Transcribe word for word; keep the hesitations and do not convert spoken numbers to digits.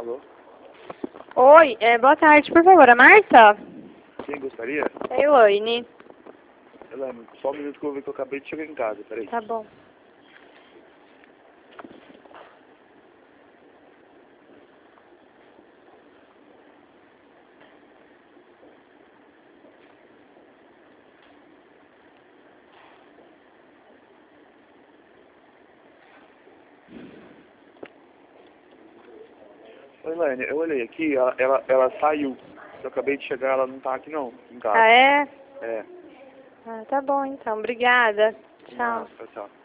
Alô? Oi, é, boa tarde, por favor, a Marta? Quem gostaria? É Elaine. Elaine, só um minuto que eu vou ver que eu acabei de chegar em casa, peraí. Tá bom. Oi, Elaine, eu olhei aqui, ela, ela, ela saiu. Eu acabei de chegar, ela não tá aqui não, em casa. Ah, é? É. Ah, tá bom então, obrigada. Tchau. Tchau, tchau.